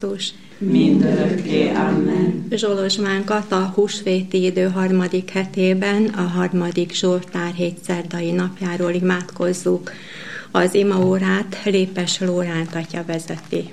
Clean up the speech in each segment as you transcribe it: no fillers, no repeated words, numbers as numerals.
Krisztus. Mindörökké. Amen. Zsolozsmánkat a húsvéti idő 3. hetében, a 3. Zsoltár hétszerdai napjáról imádkozzuk. Az imaórát Lépes Lóránt atya vezeti.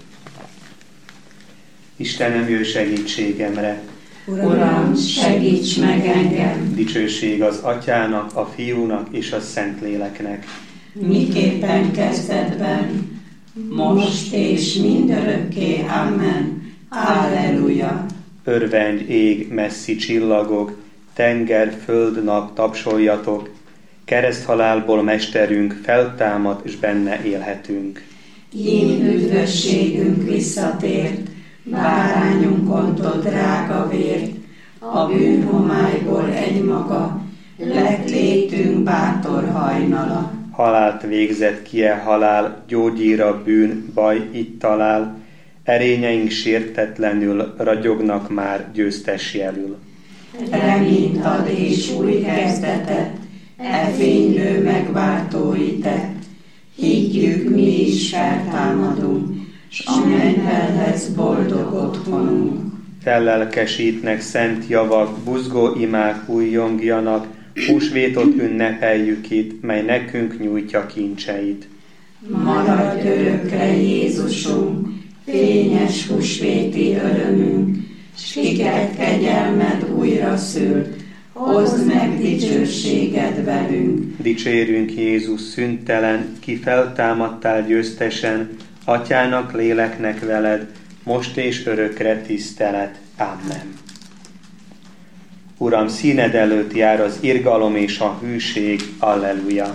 Istenem, jöjj segítségemre! Uram, segíts meg engem! Dicsőség az Atyának, a Fiúnak és a Szentléleknek. Miképpen kezdetben, most és mindörökké. Amen. Alleluja! Örvendj ég, messzi csillagok, tenger, föld, nap, tapsoljatok, kereszthalálból mesterünk feltámad, és benne élhetünk. Ím üdvösségünk visszatért, bárányunk ontott drága vért, a bűnhomályból egymaga, lett létünk bátor hajnala. Halált végzett ki halál, gyógyíra bűn, baj itt talál, erényeink sértetlenül ragyognak már győztes jelül. Reményt ad és új kezdetet, fénylő megváltói tett, higgyük mi is feltámadunk, s a mennyben lesz boldog otthonunk. Fellelkesítnek szent javak, buzgó imák újjongjanak, húsvétot ünnepeljük itt, mely nekünk nyújtja kincseit. Maradj örökre Jézusunk, fényes húsvéti örömünk, s kiket kegyelmed újra szült, hozd meg dicsőséged velünk. Dicsérünk Jézus szüntelen, ki feltámadtál győztesen, Atyának, Léleknek veled, most és örökre tisztelet. Amen. Uram, színed előtt jár az irgalom és a hűség. Alleluja.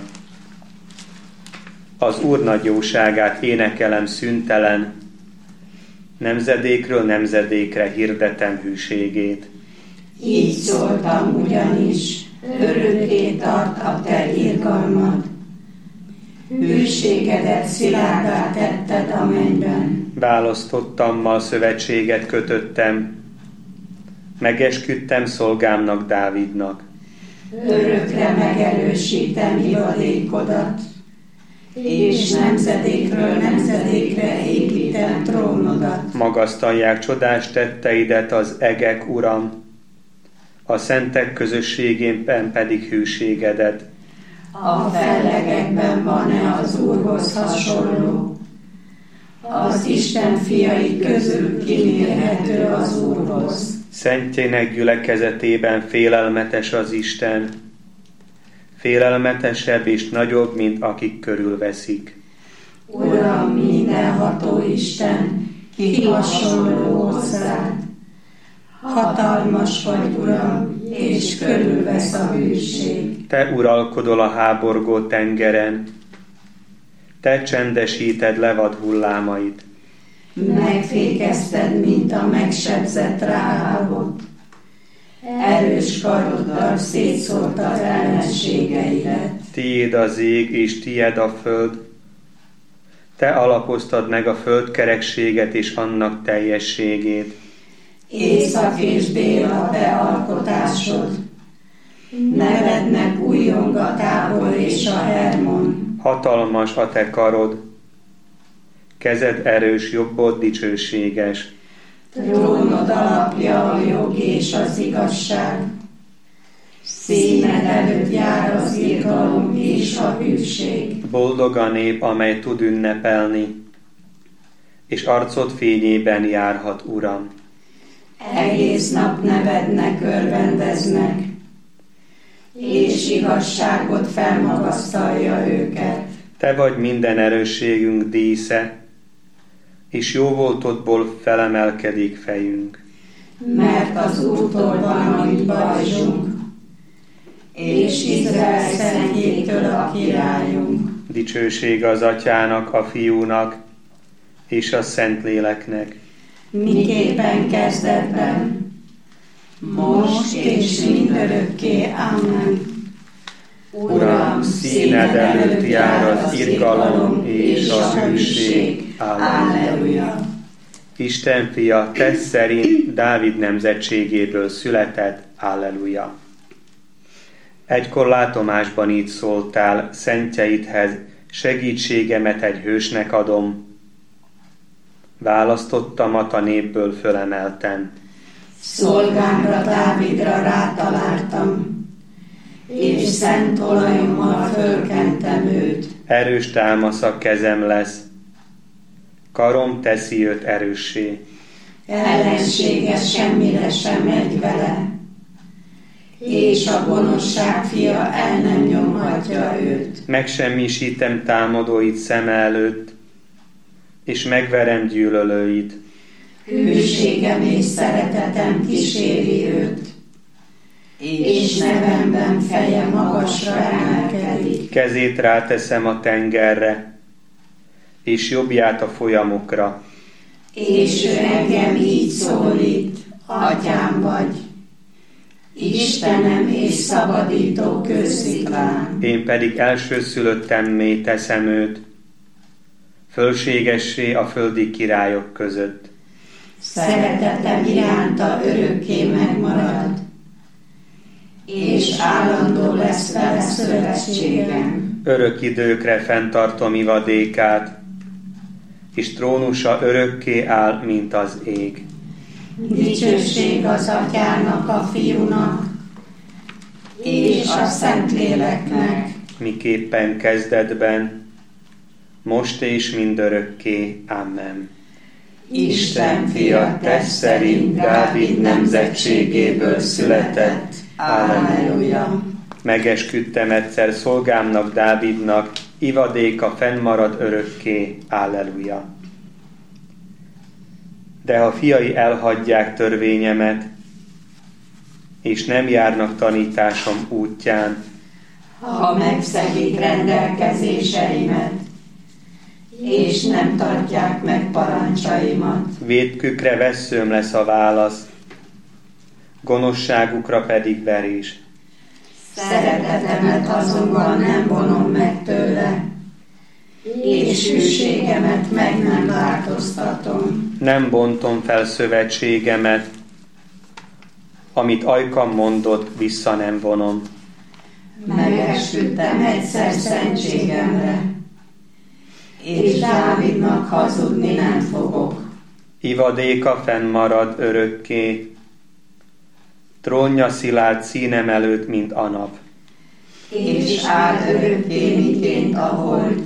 Az Úr nagy jóságát énekelem szüntelen, nemzedékről nemzedékre hirdetem hűségét. Így szóltam ugyanis, örökké tart a te irgalmad. Hűségedet szilárdá tetted a mennyben. Választottammal szövetséget kötöttem, megesküdtem szolgámnak, Dávidnak. Örökre megerősítem ivadékodat, és nemzedékről nemzedékre építem trónodat. Magasztalják csodás tetteidet az egek, Uram, a szentek közösségében pedig hűségedet. A fellegekben van-e az Úrhoz hasonló? Az Isten fiai közül kimérhető az Úrhoz. Szentjének gyülekezetében félelmetes az Isten, félelmetesebb és nagyobb, mint akik körülveszik. Uram, mindenható Isten, ki hasonló hozzád? Hatalmas vagy, Uram, és körülvesz a hűség. Te uralkodol a háborgó tengeren, te csendesíted levad hullámait. Megfékezted, mint a megsebzett Ráhábot. Erős karoddal szétszórta az ellenségeidet. Tiéd az ég, és tiéd a föld. Te alapoztad meg a földkerekséget és annak teljességét. Észak és dél a te alkotásod. Nevednek újjong a Tábor és a Hermon. Hatalmas a te karod, kezed erős, jobbod dicsőséges. Trónod alapja a jog és az igazság. Színed előtt jár az irgalom és a hűség. Boldog a nép, amely tud ünnepelni, és arcod fényében járhat, Uram. Egész nap nevednek, örvendeznek, és igazságot felmagasztalja őket. Te vagy minden erősségünk dísze, és jóvoltodból felemelkedik fejünk. Mert az Úrtól van a mi pajzsunk, és Izrael szentjétől a királyunk. Dicsőség az Atyának, a Fiúnak, és a Szentléleknek. Miképpen kezdetben, most és mindörökké. Amen. Uram, színed előtt jár az irgalom és a hűség. Alleluja. Isten fia, te szerint Dávid nemzetségéből született. Alleluja. Egykor látomásban így szóltál, szentjeidhez, segítségemet egy hősnek adom. Választottamat a népből fölemeltem. Szolgámra, Dávidra rátaláltam, és szent olajommal fölkentem őt. Erős támasz a kezem lesz, karom teszi őt erőssé. Ellensége semmire sem megy vele, és a gonoszság fia el nem nyomhatja őt. Megsemmisítem támadóit szem előtt, és megverem gyűlölőit. Hűségem és szeretetem kíséri őt, és nevemben feje magasra emelkedik. Kezét ráteszem a tengerre, és jobbját a folyamokra. És ő engem így szólít, Atyám vagy, Istenem és szabadító kősziklám. Én pedig elsőszülöttemmé teszem őt, fölségessé a földi királyok között. Szeretetem iránta örökké megmarad, és állandó lesz vele szövetségem. Örök időkre fenntartom ivadékát, és trónusa örökké áll, mint az ég. Dicsőség az Atyának, a Fiúnak, és a Szentléleknek, miképpen kezdetben, most és mindörökké. Amen. Isten fia, test szerint Dávid nemzetségéből született. Alleluja. Megesküdtem egyszer szolgámnak, Dávidnak, ivadéka fennmarad örökké. Alleluja. De ha fiai elhagyják törvényemet, és nem járnak tanításom útján, ha megszegik rendelkezéseimet, és nem tartják meg parancsaimat, vétkükre vesszőm lesz a válasz, gonoszságukra pedig verés. Szeretetemet azonban nem vonom meg tőle, és hűségemet meg nem változtatom. Nem bontom fel szövetségemet, amit ajkam mondott, vissza nem vonom. Megesküdtem egyszer szentségemre, és Dávidnak hazudni nem fogok. Ivadéka fennmarad örökké, trónja szilárd színem előtt, mint a nap. És áll örökké, miként a hold,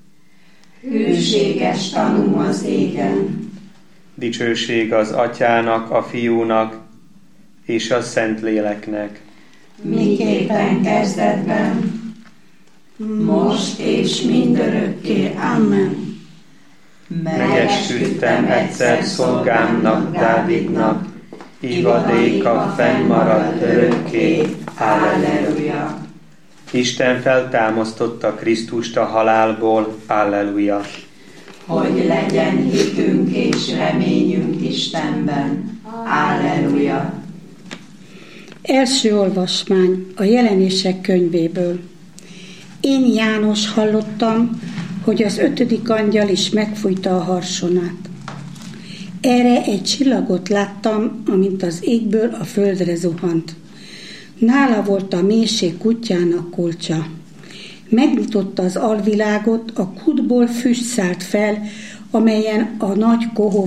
hűséges tanúm az égen. Dicsőség az Atyának, a Fiúnak és a Szentléleknek. Miképpen kezdetben, most és mindörökké. Amen. Megesküdtem egyszer szolgámnak, Dávidnak, ivadéka fennmarad örökké. Alleluja. Isten feltámasztotta Krisztust a halálból. Alleluja. Hogy legyen hitünk és reményünk Istenben. Alleluja. Első olvasmány a Jelenések könyvéből. Én, János, hallottam, hogy az 5. angyal is megfújta a harsonát. Erre egy csillagot láttam, amint az égből a földre zuhant. Nála volt a mélység kutyának kulcsa. Megnyitotta az alvilágot, a kútból füst szállt fel, amelyből a nagy kohó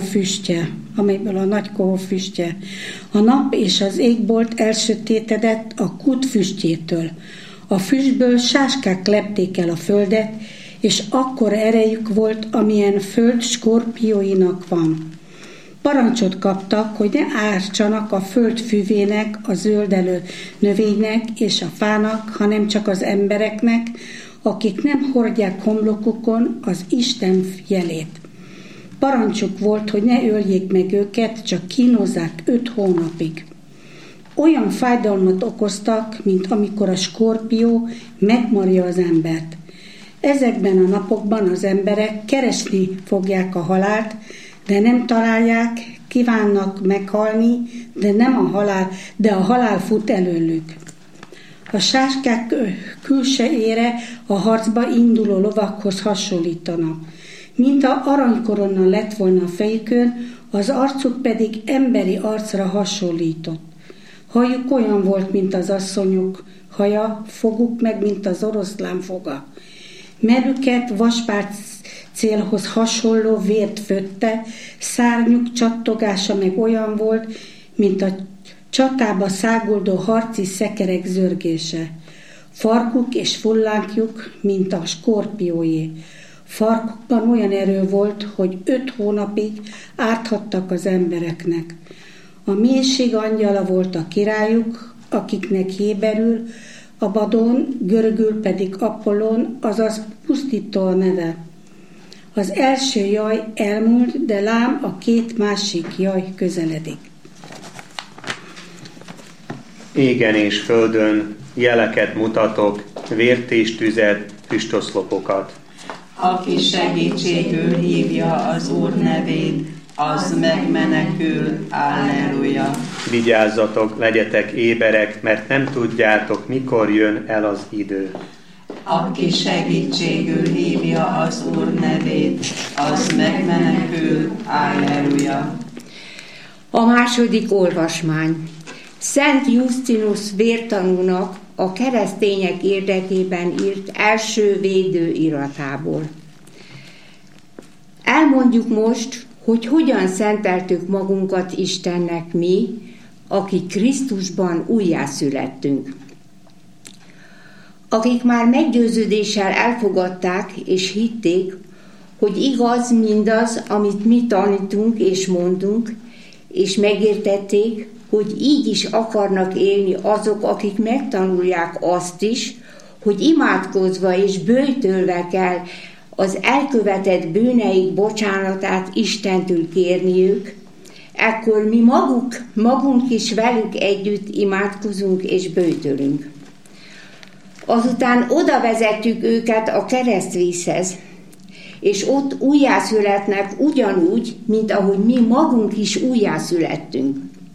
füstje. A nap és az égbolt elsötétedett a kút füstjétől. A füstből sáskák lepték el a földet, és akkora erejük volt, amilyen föld skorpióinak van. Parancsot kaptak, hogy ne ártsanak a föld füvének, a zöldelő növénynek és a fának, hanem csak az embereknek, akik nem hordják homlokukon az Isten jelét. Parancsuk volt, hogy ne öljék meg őket, csak kínozzák 5 hónapig. Olyan fájdalmat okoztak, mint amikor a skorpió megmarja az embert. Ezekben a napokban az emberek keresni fogják a halált, de nem találják, kívánnak meghalni, de a halál fut előlük. A sáskák külsejére a harcba induló lovakhoz hasonlítanak. Mint a aranykorona lett volna a fejükön, az arcuk pedig emberi arcra hasonlított. Hajuk olyan volt, mint az asszonyok haja, foguk meg, mint az oroszlán foga. Merüket vaspárt célhoz hasonló vért fötte, szárnyuk csattogása meg olyan volt, mint a csatába száguldó harci szekerek zörgése. Farkuk és fullánkjuk, mint a skorpióé. Farkukban olyan erő volt, hogy 5 hónapig árthattak az embereknek. A mélység angyala volt a királyuk, akiknek héberül Abadon, görögül pedig Apollon, azaz pusztító a neve. Az első jaj elmúlt, de lám a 2 másik jaj közeledik. Égen és földön jeleket mutatok, vért és tüzet, füstoszlopokat. Aki segítségül hívja az Úr nevét, az megmenekül. Alleluja! Vigyázzatok, legyetek éberek, mert nem tudjátok, mikor jön el az idő. Aki segítségül hívja az Úr nevét, az megmenekül. Alleluja! A második olvasmány. Szent Justinus vértanúnak a keresztények érdekében írt első védőiratából. Elmondjuk most, hogy hogyan szenteltük magunkat Istennek mi, akik Krisztusban újjászülettünk. Akik már meggyőződéssel elfogadták és hitték, hogy igaz mindaz, amit mi tanítunk és mondunk, és megértették, hogy így is akarnak élni azok, akik megtanulják azt is, hogy imádkozva és böjtölve kell az elkövetett bűneik bocsánatát Istentől kérniük, ekkor mi magunk is velük együtt imádkozunk és böjtölünk. Azután oda vezetjük őket a keresztvízhez, és ott újjászületnek ugyanúgy, mint ahogy mi magunk is újjászülettünk.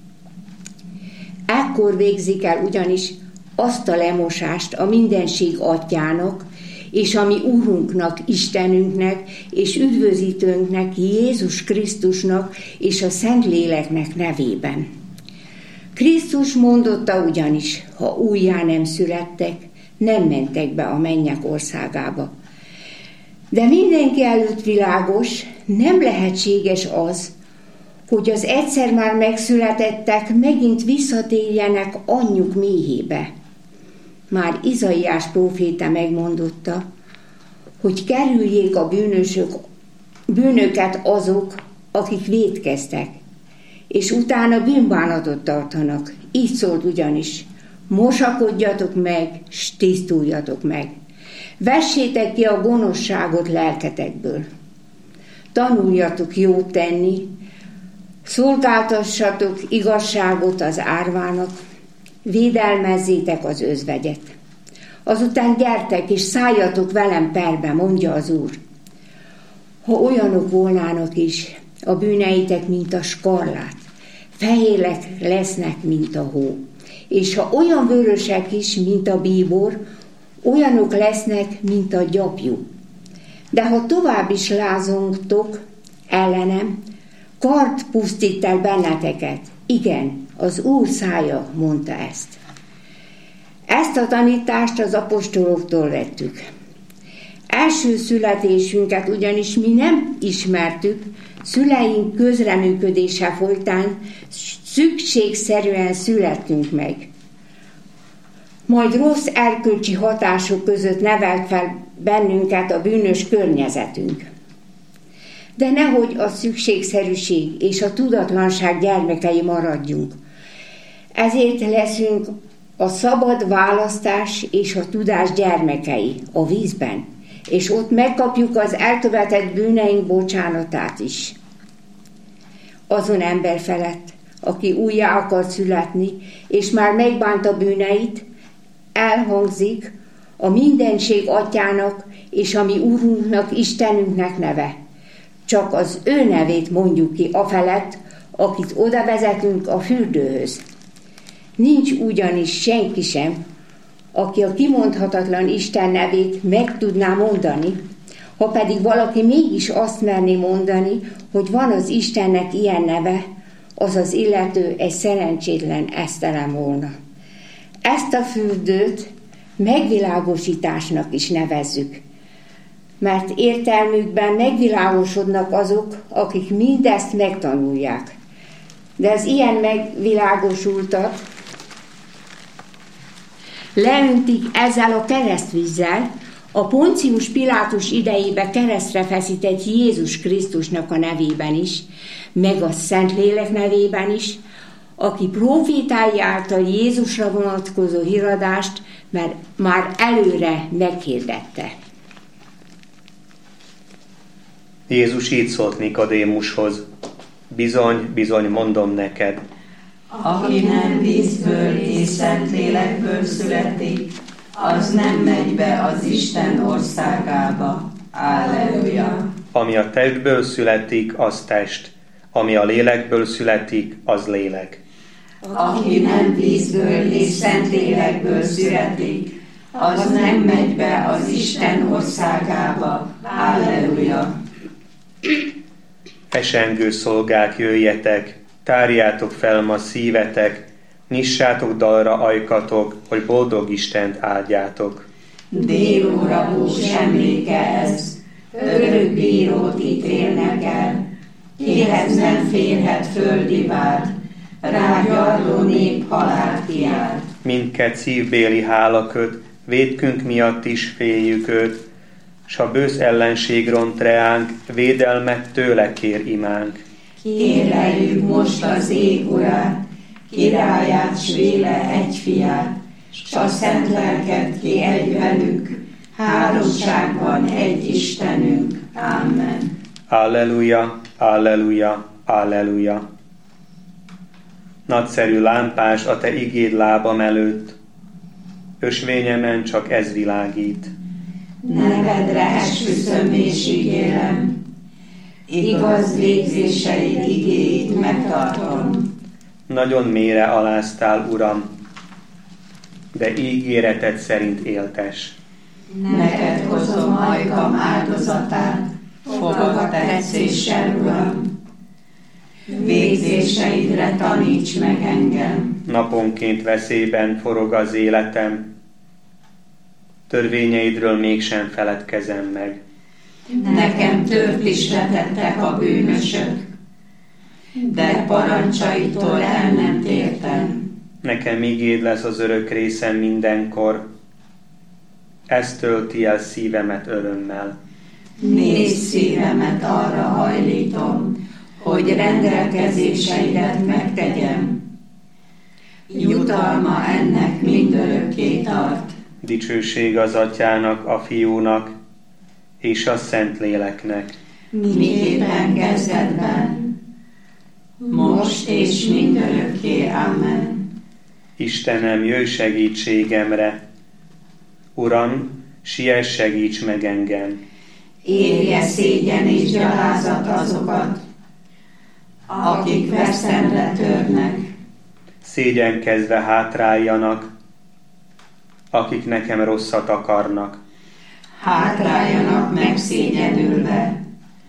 Ekkor végzik el ugyanis azt a lemosást a mindenség atyának, és a mi Úrunknak, Istenünknek, és üdvözítőnknek, Jézus Krisztusnak, és a Szentléleknek nevében. Krisztus mondotta ugyanis, ha újjá nem születtek, nem mentek be a mennyek országába. De mindenki előtt világos, nem lehetséges az, hogy az egyszer már megszületettek megint visszatérjenek anyjuk méhébe. Már Izaiás próféta megmondotta, hogy kerüljék a bűnöket azok, akik vétkeztek, és utána bűnbánatot tartanak. Így szólt ugyanis, mosakodjatok meg, s tisztuljatok meg. Vessétek ki a gonoszságot lelketekből. Tanuljatok jót tenni, szolgáltassatok igazságot az árvának, védelmezzétek az özvegyet. Azután gyertek és szálljatok velem perbe, mondja az Úr. Ha olyanok volnának is, a bűneitek, mint a skarlát, fehérek lesznek, mint a hó. És ha olyan vörösek is, mint a bíbor, olyanok lesznek, mint a gyapjú. De ha tovább is lázongtok ellenem, kard pusztít el benneteket. Igen, az Úr szája mondta ezt. Ezt a tanítást az apostoloktól vettük. Első születésünket ugyanis mi nem ismertük, szüleink közreműködése folytán szükségszerűen születtünk meg. Majd rossz erkölcsi hatások között nevelt fel bennünket a bűnös környezetünk. De nehogy a szükségszerűség és a tudatlanság gyermekei maradjunk. Ezért leszünk a szabad választás és a tudás gyermekei a vízben, és ott megkapjuk az elkövetett bűneink bocsánatát is. Azon ember felett, aki újjá akar születni, és már megbánta bűneit, elhangzik a mindenség atyának és a mi Úrunknak, Istenünknek neve. Csak az ő nevét mondjuk ki afelett, akit oda vezetünk a fürdőhöz. Nincs ugyanis senki sem, aki a kimondhatatlan Isten nevét meg tudná mondani, ha pedig valaki mégis azt merné mondani, hogy van az Istennek ilyen neve, az az illető egy szerencsétlen esztelen volna. Ezt a fürdőt megvilágosításnak is nevezzük, mert értelmükben megvilágosodnak azok, akik mindezt megtanulják. De az ilyen megvilágosultat leöntik ezzel a keresztvízzel, a Poncius Pilátus idejébe keresztre feszített Jézus Krisztusnak a nevében is, meg a Szentlélek nevében is, aki prófétái által Jézusra vonatkozó híradást mert már előre meghirdette. Jézus így szólt Nikodémushoz: bizony, bizony mondom neked, aki nem vízből és Szentlélekből születik, az nem megy be az Isten országába. Alleluja! Ami a testből születik, az test, ami a lélekből születik, az lélek. Aki nem vízből és Szentlélekből születik, az nem megy be az Isten országába. Alleluja! Esengő szolgák, jöjjetek, tárjátok fel ma szívetek, nyissátok dalra ajkatok, hogy boldog Istent áldjátok. Délóra bús emléke ez, örök bírót ítélnek el, kihez nem férhet földi vád, rá gyarló nép halált kiált. Mindkét szívbéli hála köt, vétkünk miatt is féljük őt, s a bősz ellenség ront reánk, védelmet tőle kér imánk. Kéreljük most az ég urát, királyát, s véle egy fiát, s a szent lelket ki egy velük, háromságban egy Istenünk. Amen. Alleluja, alleluja, alleluja. Nagyszerű lámpás a te igéd lábam előtt, ösvényemen csak ez világít. Nevedre esküszöm és ígérem, igaz végzéseid igéit megtartom. Nagyon mélyre aláztál, Uram, de ígéreted szerint éltes. Neked hozom ajkam áldozatát, fogad tetszéssel, Uram. Végzéseidre taníts meg engem. Naponként veszélyben forog az életem, törvényeidről mégsem feledkezem meg. Nekem tört is vetettek a bűnösök, de parancsaitól el nem tértem. Nekem igéd lesz az örök részem mindenkor, ez tölti el szívemet örömmel. Nézd szívemet arra hajlítom, hogy rendelkezéseidet megtegyem. Jutalma ennek mindörökké tart. Dicsőség az Atyának, a Fiúnak és a Szentléleknek. Miképpen kezdetben, most és mindörökké. Amen. Istenem, jöjj segítségemre! Uram, siess, segíts meg engem! Érje szégyen és gyalázat azokat, akik veszemre törnek. Szégyenkezve hátráljanak, akik nekem rosszat akarnak. Hátráljanak megszégyenülve,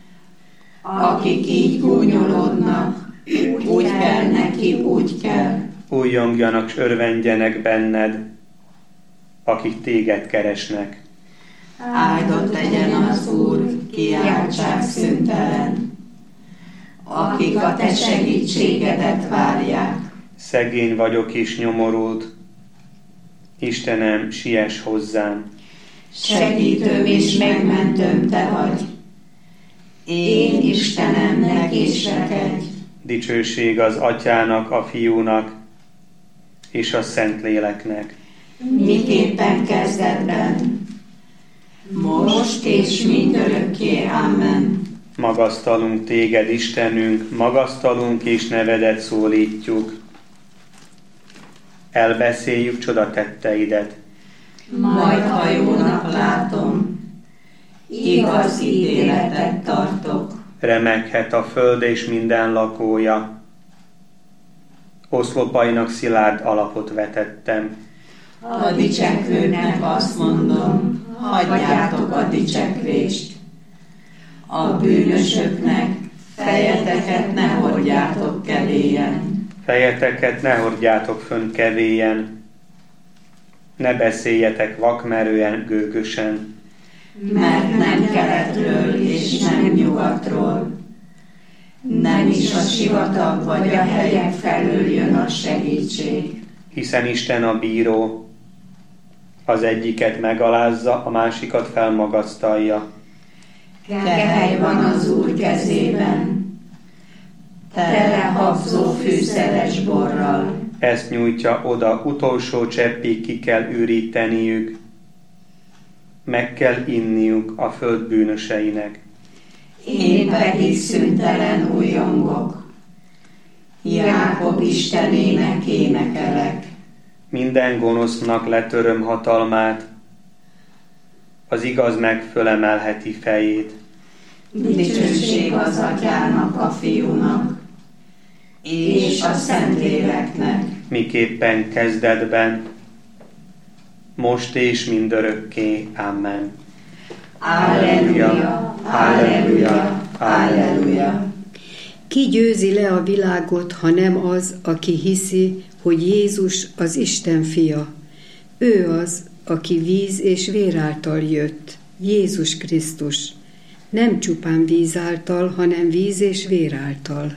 akik így gúnyolódnak, úgy kell neki, úgy kell. Újjongjanak s örvendjenek benned, akik téged keresnek. Áldott legyen az Úr, kiáltsák szüntelen, akik a te segítségedet várják. Szegény vagyok és nyomorult, Istenem, siess hozzám. Segítőm és megmentőm te vagy. Én Istenemnek késlekedj. Dicsőség az Atyának, a Fiúnak és a Szentléleknek. Miképpen kezdetben, most és mindörökké. Amen. Magasztalunk téged, Istenünk, magasztalunk és nevedet szólítjuk. Elbeszéljük csodatetteidet. Majd ha jónak látom, igaz ítéletet tartok. Remeghet a föld és minden lakója. Oszlopainak szilárd alapot vetettem. A dicsekvőnek azt mondom, hagyjátok a dicsekvést. A bűnösöknek fejeteket ne hordjátok kevélyen. Fejeteket ne hordjátok fönn kevélyen, ne beszéljetek vakmerően, gőgösen. mert nem keletről és nem nyugatról, nem is a sivatag vagy a hegyek felől jön a segítség. Hiszen Isten a bíró, az egyiket megalázza, a másikat felmagasztalja. Kehely van az Úr kezében, tele habzó fűszeres borral. Ezt nyújtja oda, utolsó cseppig ki kell üríteniük, meg kell inniuk a föld bűnöseinek. Én pedig szüntelen újongok, Jákob Istenének énekelek. Minden gonosznak letöröm hatalmát, az igaz meg fölemelheti fejét. Dicsőség az Atyának, a Fiúnak, és a Szentléleknek. Miképpen kezdetben, most és mindörökké. Amen. Alleluja, alleluja, alleluja. Ki győzi le a világot, ha nem az, aki hiszi, hogy Jézus az Isten fia. Ő az, aki víz és vér által jött, Jézus Krisztus. Nem csupán víz által, hanem víz és vér által.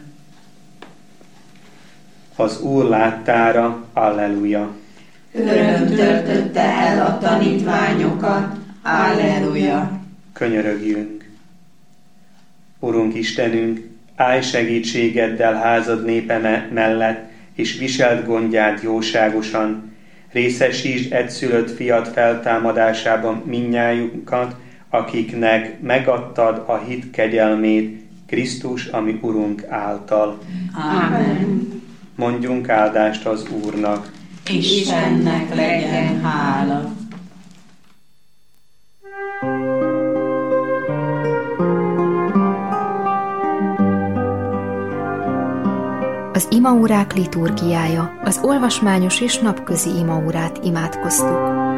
Az Úr láttára, alleluja. Öröm töltötte el a tanítványokat, alleluja. Könyörögjünk. Urunk Istenünk, állj segítségeddel házad népe mellett, és viseld gondját jóságosan. Részesítsd egyszülött fiad feltámadásában mindnyájunkat, akiknek megadtad a hit kegyelmét, Krisztus, ami Urunk által. Amen. Mondjunk áldást az Úrnak. Istennek legyen hála. Az imaórák liturgiája, az olvasmányos és napközi imaórát imádkoztuk.